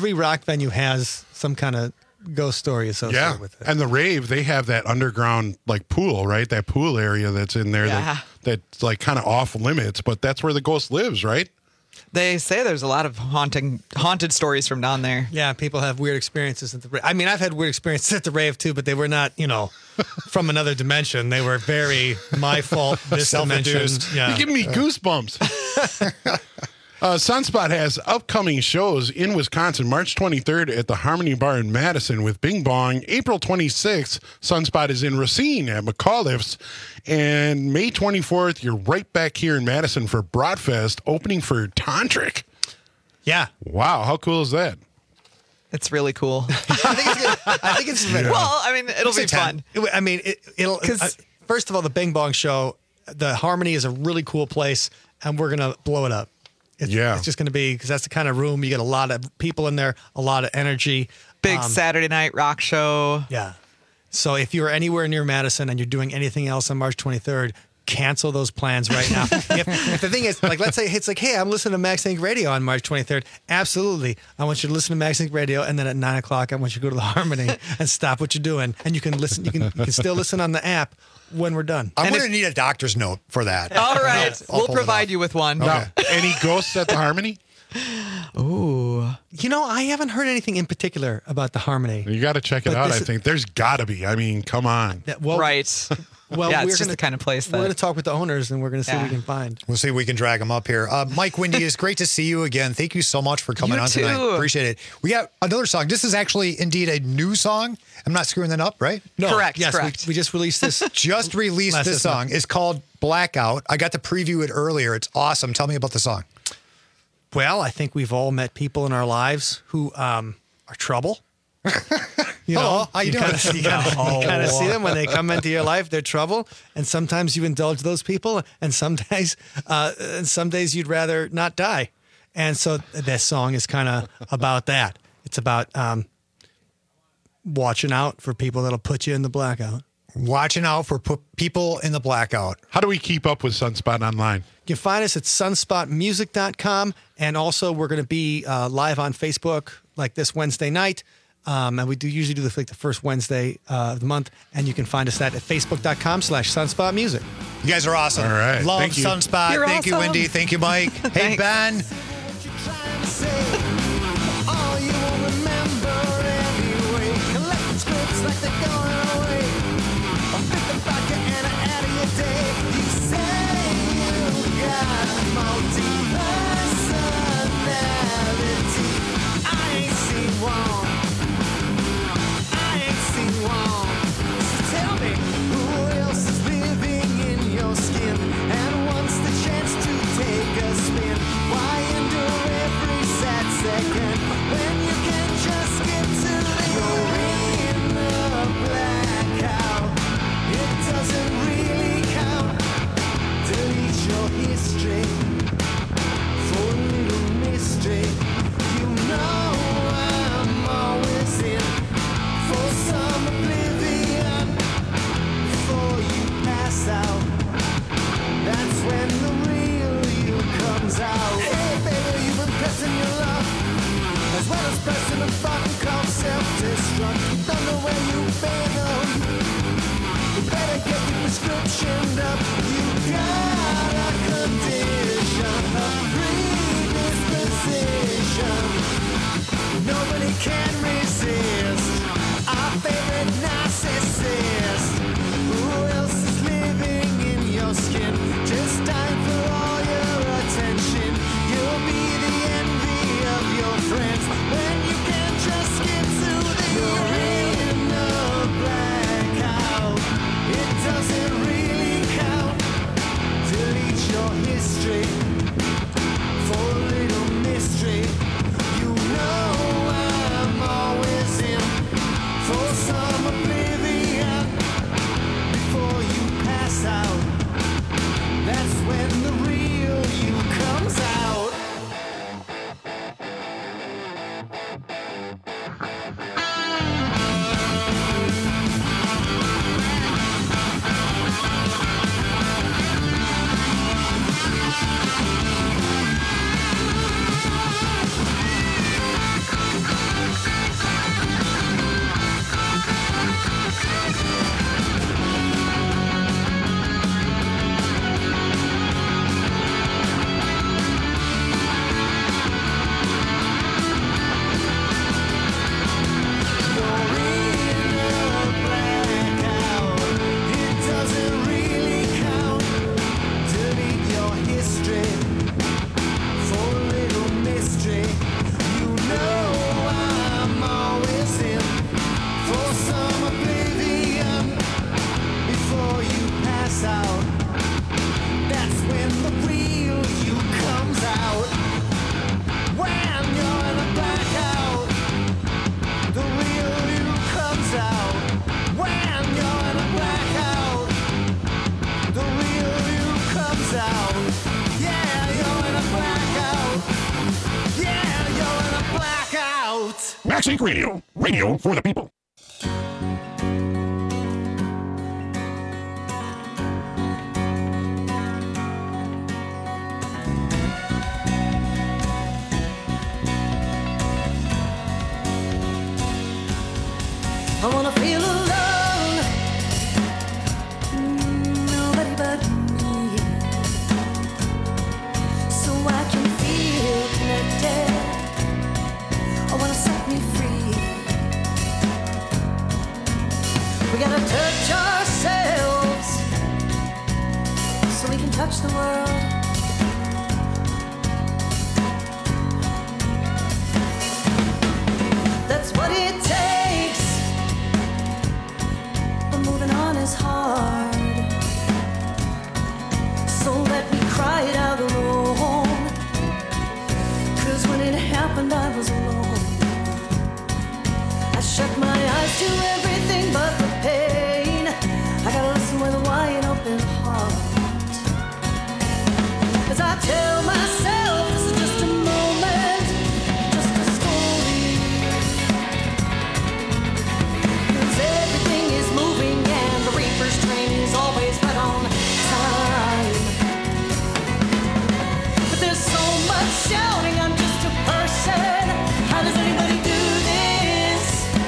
Speaker 20: has some kind of ghost story associated
Speaker 13: Yeah,
Speaker 20: with it.
Speaker 13: and the rave, they have that underground like pool, right? That pool area that's in there that's like kind of off limits, but that's where the ghost lives, right?
Speaker 21: They say there's a lot of haunted stories from down there.
Speaker 20: Yeah, people have weird experiences at the rave. I mean, I've had weird experiences at the rave too, but they were not, from another dimension. They were very my fault, this dimension.
Speaker 12: Self-induced.
Speaker 20: Yeah.
Speaker 13: You're giving me goosebumps. Sunspot has upcoming shows in Wisconsin, March 23rd at the Harmony Bar in Madison with Bing Bong. April 26th, Sunspot is in Racine at McAuliffe's. And May 24th, you're right back here in Madison for Broadfest, opening for Tantric.
Speaker 20: Yeah.
Speaker 13: Wow, how cool is that?
Speaker 21: It's really cool.
Speaker 20: I think it's
Speaker 21: Well, I mean, it'll be fun.
Speaker 20: I mean, it'll. First of all, the Bing Bong show, the Harmony is a really cool place, and we're gonna blow it up. It's just gonna be because that's the kind of room you get a lot of people in there, a lot of energy.
Speaker 21: Big Saturday night rock show.
Speaker 20: Yeah. So if you're anywhere near Madison and you're doing anything else on March 23rd, cancel those plans right now. if the thing is, like, let's say it's like, hey, I'm listening to Max Inc. Radio on March 23rd. Absolutely. I want you to listen to Max Inc. Radio, and then at 9 o'clock, I want you to go to the Harmony and stop what you're doing. And you can listen. You can still listen on the app when we're done.
Speaker 12: I'm going to need a doctor's note for that.
Speaker 21: All right.
Speaker 12: I'll
Speaker 21: We'll
Speaker 12: pull it
Speaker 21: provide
Speaker 12: off.
Speaker 21: you with one.
Speaker 13: Now, any ghosts at the Harmony?
Speaker 21: Ooh.
Speaker 20: I haven't heard anything in particular about the Harmony.
Speaker 13: You got to check it
Speaker 20: But
Speaker 13: out,
Speaker 20: this
Speaker 13: I
Speaker 20: is-
Speaker 13: think. There's got to be. I mean, come on.
Speaker 21: Right.
Speaker 20: Well,
Speaker 21: yeah,
Speaker 20: we're
Speaker 21: it's just
Speaker 20: gonna-
Speaker 21: the kind of place
Speaker 20: We're
Speaker 21: that.
Speaker 20: going to talk with the owners, and we're going to see what we can find.
Speaker 12: We'll see if we can drag him up here. Mike, Wendy, it's great to see you again. Thank you so much for coming
Speaker 21: You
Speaker 12: on tonight.
Speaker 21: too.
Speaker 12: Appreciate it. We got another song. This is actually indeed a new song. I'm not screwing that up, right?
Speaker 20: No,
Speaker 21: Correct,
Speaker 20: Yes,
Speaker 21: correct.
Speaker 20: We just released this.
Speaker 12: Just released
Speaker 20: Last
Speaker 12: this
Speaker 20: this month.
Speaker 12: song. It's called Blackout. I got to preview it earlier. It's awesome. Tell me about the song.
Speaker 20: Well, I think we've all met people in our lives who are trouble.
Speaker 12: Hello, how you doing?
Speaker 20: Kind of see them when they come into your life. They're trouble, and sometimes you indulge those people, and some days you'd rather not die. And so this song is kind of about that. It's about watching out for people that'll put you in the blackout.
Speaker 12: Watching out for people in the blackout.
Speaker 13: How do we keep up with Sunspot online?
Speaker 20: You can find us at sunspotmusic.com, and also we're going to be live on Facebook like this Wednesday night. And we usually do the first Wednesday of the month, and you can find us at facebook.com/sunspotmusic.
Speaker 12: You guys are awesome.
Speaker 13: All right.
Speaker 12: Love
Speaker 13: Thank you.
Speaker 12: Sunspot.
Speaker 21: You're
Speaker 12: Thank you,
Speaker 21: awesome.
Speaker 12: Wendy. Thank you, Mike. Hey, Ben.
Speaker 14: All you won't remember anyway. Collecting scripts like they're going away. I'm thinking about getting out of your day. You say you got multi-personality. I ain't seen one. So tell me, who else is living in your skin and wants the chance to take a spin? Why endure every sad second when you can just get to the you're in the blackout? It doesn't really count. Delete your history for a little mystery. You know I'm always in for some oblivion before you pass out. That's when the real you comes out. Hey baby, you've been pressing your luck as well as pressing a button called self-destruct. Don't know where you've been, oh. You better get your prescription up. You got a condition, a predisposition nobody can resist. Our favorite narcissist. Who else is living in your skin? Just dying for all your attention. You'll be the envy of your friends when you can just get to the you're in
Speaker 17: Max Inc. Radio. Radio for the people.
Speaker 14: I wanna feel alone. Nobody but me. So I can feel connected. I wanna set me free. We gotta touch ourselves so we can touch the world. That's what it takes. But moving on is hard. So let me cry it out alone. 'Cause when it happened, I was alone. I shut my eyes to everything but the pain. I gotta listen with a wide open heart. 'Cause I tell myself this is just a moment, just a story. 'Cause everything is moving and the reaper's train is always right on time. But there's so much shouting, I'm just a person. How does anybody do this?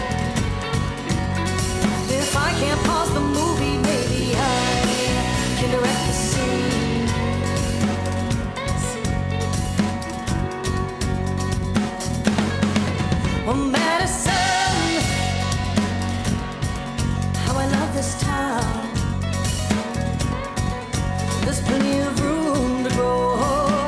Speaker 14: If I can't pause the movie, maybe I can direct the scene. Oh, Madison, how I love this town. There's plenty of room to grow,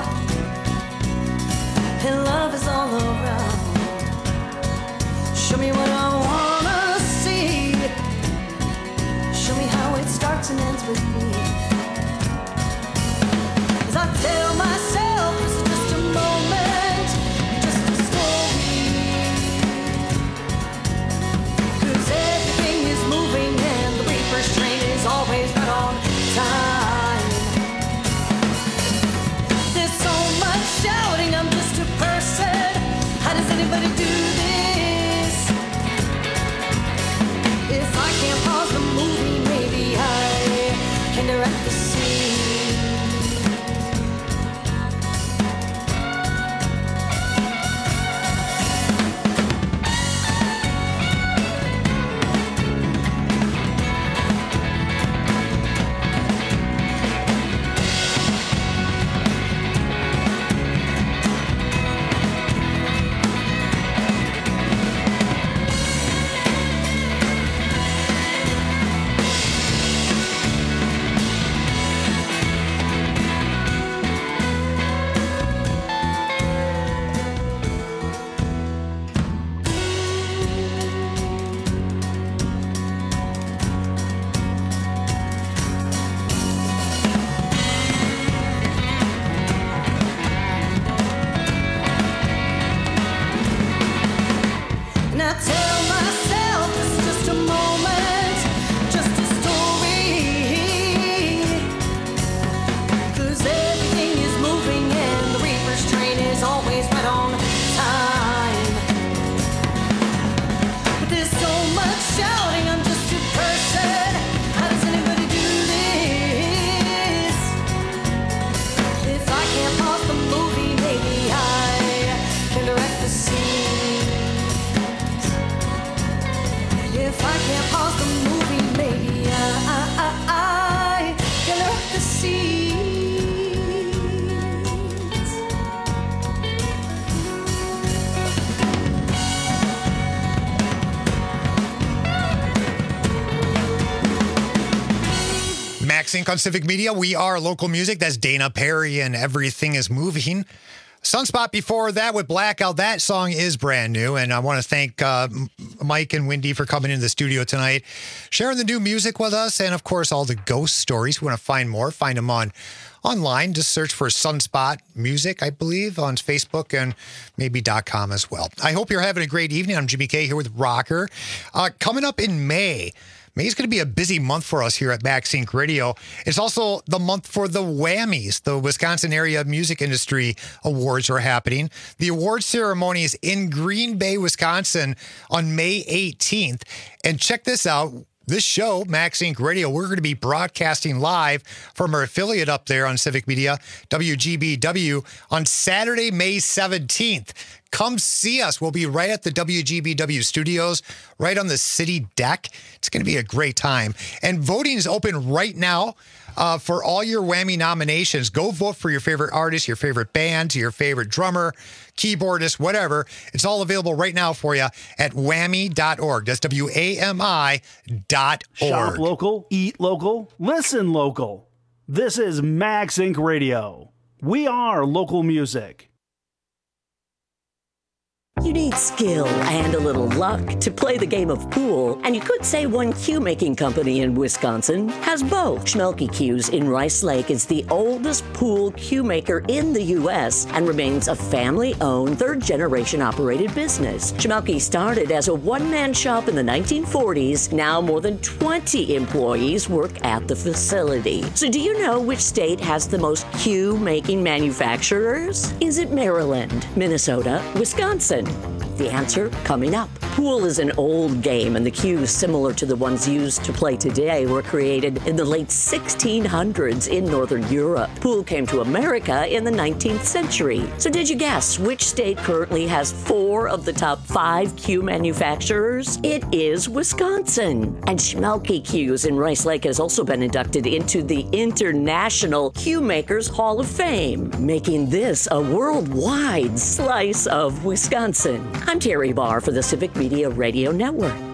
Speaker 14: and love is all around. Show me what I wanna see. Show me how it starts and ends with me. 'Cause I tell myself this is just a moment, just a story. 'Cause everything is moving and the reaper's train is always right on time. There's so much shouting, I'm just a person. How does anybody do this? If I can't pause the movie, maybe I can direct the scene. And I tell myself it's just a moment, just a story. 'Cause everything is moving and the reaper's train is always right on time. But there's so much shouting, I'm just a person. How does anybody do this? If I can't pause the movie, maybe I can direct the scene. If I can't pause the movie, maybe I can direct the scenes.
Speaker 12: Max Inc. on Civic Media. We are local music. That's Dana Perry and Everything is Moving. Sunspot before that with Blackout. That song is brand new. And I want to thank Mike and Wendy for coming into the studio tonight, sharing the new music with us. And of course, all the ghost stories. We want to find more. Find them online. Just search for Sunspot Music, I believe, on Facebook and maybe .com as well. I hope you're having a great evening. I'm Jimmy K here with Rocker. Coming up in May, May is going to be a busy month for us here at Max Inc. Radio. It's also the month for the Whammies. The Wisconsin Area Music Industry Awards are happening. The award ceremony is in Green Bay, Wisconsin on May 18th. And check this out. This show, Max Inc. Radio, we're going to be broadcasting live from our affiliate up there on Civic Media, WGBW, on Saturday, May 17th. Come see us. We'll be right at the WGBW studios, right on the city deck. It's going to be a great time. And voting is open right now for all your Whammy nominations. Go vote for your favorite artist, your favorite band, your favorite drummer, keyboardist, whatever. It's all available right now for you at whammy.org. That's WAMI.org.
Speaker 15: Shop local, eat local, listen local. This is Max Inc. Radio. We are local music.
Speaker 3: You need skill and a little luck to play the game of pool, and you could say one cue making company in Wisconsin has both. Schmelke Cues in Rice Lake is the oldest pool cue maker in the U.S. and remains a family-owned, third-generation operated business. Schmelke started as a one-man shop in the 1940s. Now more than 20 employees work at the facility. So do you know which state has the most cue making manufacturers? Is it Maryland, Minnesota, Wisconsin? The answer coming up. Pool is an old game, and the cues similar to the ones used to play today were created in the late 1600s in Northern Europe. Pool came to America in the 19th century. So did you guess which state currently has 4 of the top 5 cue manufacturers? It is Wisconsin. And Schmelke Cues in Rice Lake has also been inducted into the International Cue Makers Hall of Fame, making this a worldwide slice of Wisconsin. I'm Terry Barr for the Civic Media Radio Network.